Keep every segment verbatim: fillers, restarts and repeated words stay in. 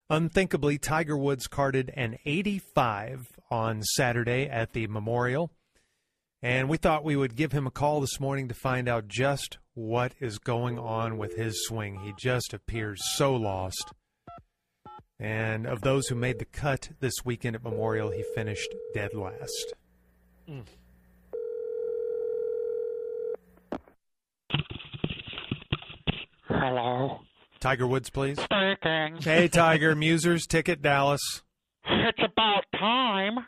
Unthinkably, Tiger Woods carded an eighty-five on Saturday at the Memorial, and we thought we would give him a call this morning to find out just what is going on with his swing. He just appears so lost. And of those who made the cut this weekend at Memorial, he finished dead last. Mm. Hello. Tiger Woods, please. Speaking. Hey, Tiger. Musers, ticket, Dallas. It's about time.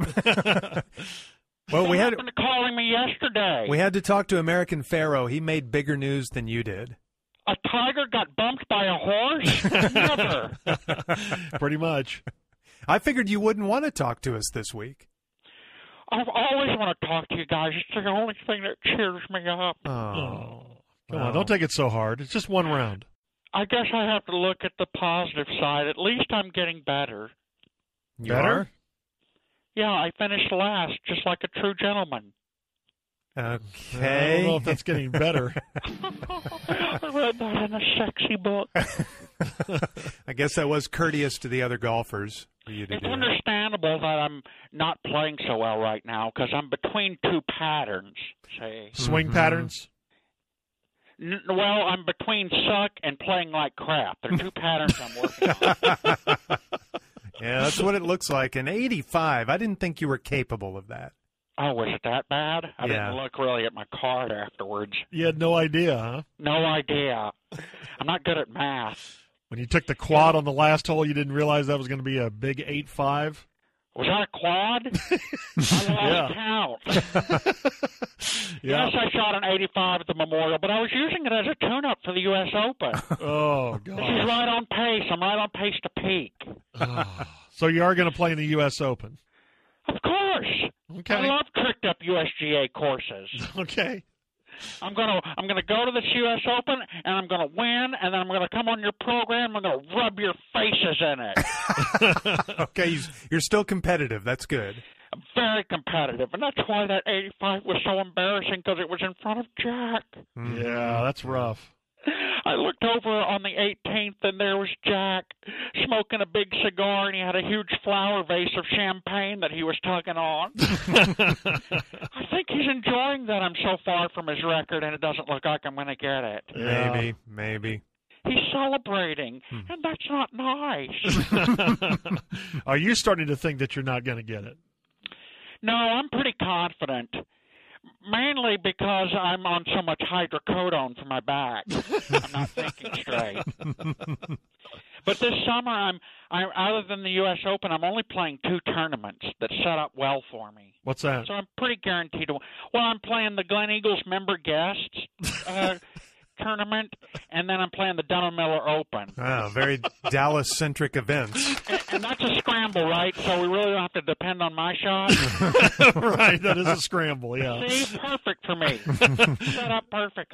Well, we had to calling me yesterday. We had to talk to American Pharoah. He made bigger news than you did. A tiger got bumped by a horse? Never. Pretty much. I figured you wouldn't want to talk to us this week. I've always wanted to talk to you guys. It's the only thing that cheers me up. Oh. oh. Come on, don't take it so hard. It's just one round. I guess I have to look at the positive side. At least I'm getting better. You better? Are? Yeah, I finished last, just like a true gentleman. Okay. I don't know if that's getting better. I read that in a sexy book. I guess that was courteous to the other golfers for you to It's do. understandable that I'm not playing so well right now because I'm between two patterns, see. Swing Mm-hmm. patterns? N- well, I'm between suck and playing like crap. There are two patterns I'm working on. Yeah, that's what it looks like. An eighty-five. I didn't think you were capable of that. Oh, was it that bad? I Yeah. didn't look really at my card afterwards. You had no idea, huh? No idea. I'm not good at math. When you took the quad on the last hole, you didn't realize that was going to be a big eight five? Was that a quad? I lost count. Yeah. Yes, I shot an eighty-five at the Memorial, but I was using it as a tune-up for the U S Open. Oh, This is God. right on pace. I'm right on pace to peak. Oh. So you are going to play in the U S Open? Of course. Okay. I love tricked up U S G A courses. Okay. I'm gonna I'm gonna go to this U S Open and I'm gonna win, and then I'm gonna come on your program. I'm gonna rub your faces in it. Okay, you're still competitive. That's good. I'm very competitive, and that's why that eighty-five was so embarrassing because it was in front of Jack. Mm-hmm. Yeah, that's rough. I looked over on the eighteenth, and there was Jack smoking a big cigar, and he had a huge flower vase of champagne that he was tugging on. I think he's enjoying that I'm so far from his record, and it doesn't look like I'm going to get it. Yeah. Maybe, maybe. He's celebrating, hmm. and that's not nice. Are you starting to think that you're not going to get it? No, I'm pretty confident. Mainly because I'm on so much hydrocodone for my back. I'm not thinking straight. But this summer, I'm, I'm other than the U S Open, I'm only playing two tournaments that set up well for me. What's that? So I'm pretty guaranteed to win. Well, I'm playing the Glen Eagles member guests uh, tournament, and then I'm playing the Dunham Miller Open. Oh, very Dallas-centric events. And, and that's a scramble, right? So we really don't have to depend on my shot? Right, that is a scramble, yeah. See, perfect for me. Set up perfect.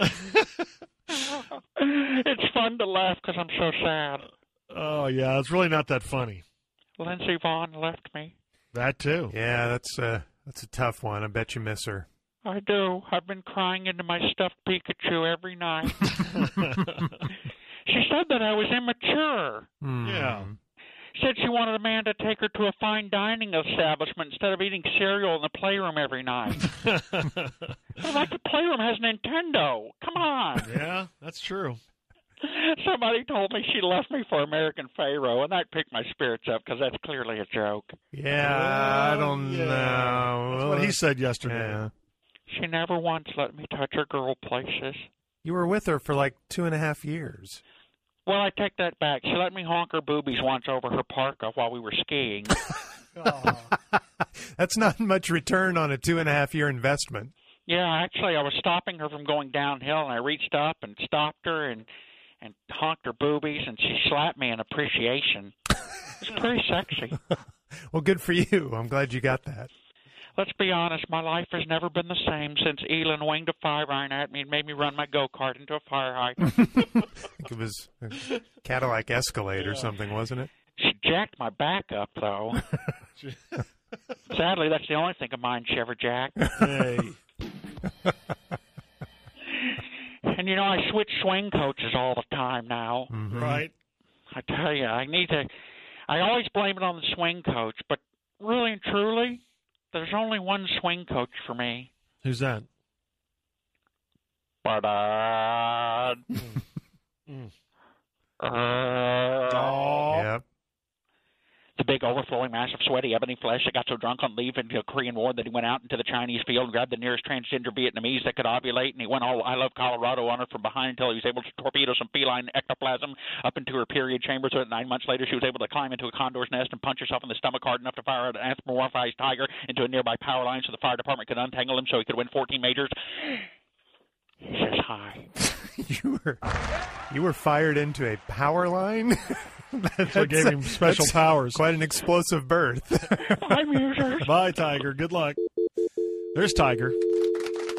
It's fun to laugh because I'm so sad. Oh, yeah, it's really not that funny. Lindsey Vonn left me. That, too. Yeah, that's uh, that's a tough one. I bet you miss her. I do. I've been crying into my stuffed Pikachu every night. She said that I was immature. Mm. Yeah. Said she wanted a man to take her to a fine dining establishment instead of eating cereal in the playroom every night. But like the playroom has Nintendo. Come on. Yeah, that's true. Somebody told me she left me for American Pharoah, and that picked my spirits up because that's clearly a joke. Yeah, I don't yeah. know. That's what he said yesterday. Yeah. She never once let me touch her girl places. You were with her for like two and a half years. Well, I take that back. She let me honk her boobies once over her parka while we were skiing. Oh. That's not much return on a two and a half year investment. Yeah, actually, I was stopping her from going downhill, and I reached up and stopped her and and honked her boobies, and she slapped me in appreciation. It was pretty sexy. Well, good for you. I'm glad you got that. Let's be honest, my life has never been the same since Elin winged a fire iron at me and made me run my go-kart into a fire hydrant. I think it was a Cadillac Escalade yeah. or something, wasn't it? She jacked my back up, though. Sadly, that's the only thing of mine she ever jacked. Hey. And, you know, I switch swing coaches all the time now. Mm-hmm. Right. I tell you, I need to I always blame it on the swing coach, but really and truly, there's only one swing coach for me. Who's that? But, Mm. uh, Oh. Yep. the big, overflowing, massive, sweaty, ebony flesh that got so drunk on leave into the Korean War that he went out into the Chinese field and grabbed the nearest transgender Vietnamese that could ovulate, and he went all I Love Colorado on her from behind until he was able to torpedo some feline ectoplasm up into her period chamber, so that nine months later she was able to climb into a condor's nest and punch herself in the stomach hard enough to fire an anthropomorphized tiger into a nearby power line so the fire department could untangle him so he could win fourteen majors. He says hi. You were you were fired into a power line. That's what gave him special that's powers. Quite an explosive birth. Bye, musers. Bye, Tiger. Good luck. There's Tiger.